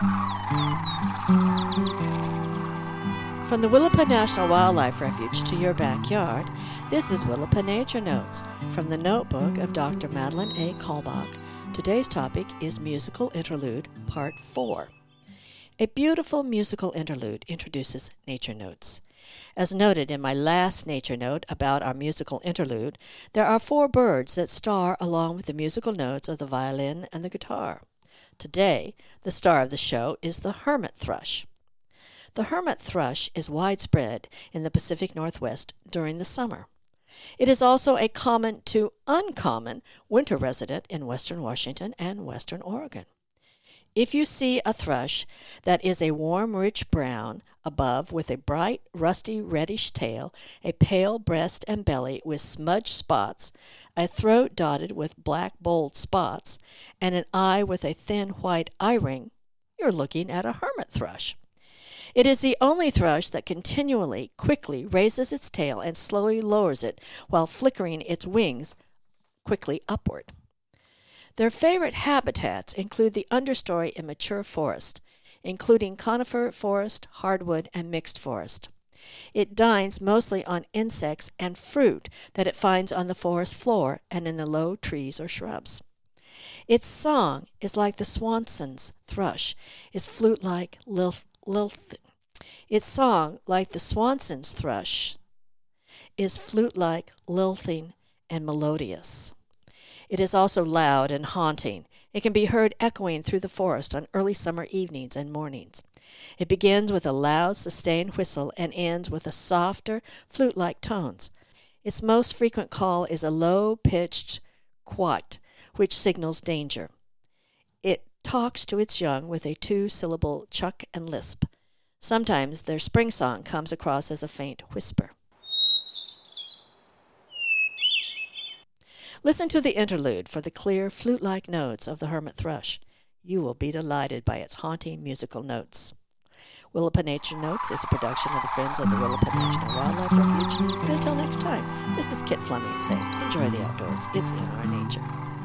From the Willapa National Wildlife Refuge to your backyard, this is Willapa Nature Notes from the notebook of Dr. Madeline A. Kalbach. Today's topic is Musical Interlude, Part 4. A beautiful musical interlude introduces nature notes. As noted in my last nature note about our musical interlude, there are 4 birds that star along with the musical notes of the violin and the guitar. Today, the star of the show is the hermit thrush. The hermit thrush is widespread in the Pacific Northwest during the summer. It is also a common to uncommon winter resident in western Washington and western Oregon. If you see a thrush that is a warm, rich brown above with a bright, rusty, reddish tail, a pale breast and belly with smudged spots, a throat dotted with black bold spots, and an eye with a thin white eye ring, you're looking at a hermit thrush. It is the only thrush that continually, quickly raises its tail and slowly lowers it while flickering its wings quickly upward. Their favorite habitats include the understory in mature forest, including conifer forest, hardwood, and mixed forest. It dines mostly on insects and fruit that it finds on the forest floor and in the low trees or shrubs. Its song is like the Swanson's thrush, is flute-like Its song, like the Swanson's thrush, is flute-like, lilting, and melodious. It is also loud and haunting. It can be heard echoing through the forest on early summer evenings and mornings. It begins with a loud, sustained whistle and ends with a softer, flute-like tones. Its most frequent call is a low-pitched quat, which signals danger. It talks to its young with a 2-syllable chuck and lisp. Sometimes their spring song comes across as a faint whisper. Listen to the interlude for the clear, flute-like notes of the hermit thrush. You will be delighted by its haunting musical notes. Willapa Nature Notes is a production of the Friends of the Willapa National Wildlife Refuge. And until next time, this is Kit Fleming saying, enjoy the outdoors. It's in our nature.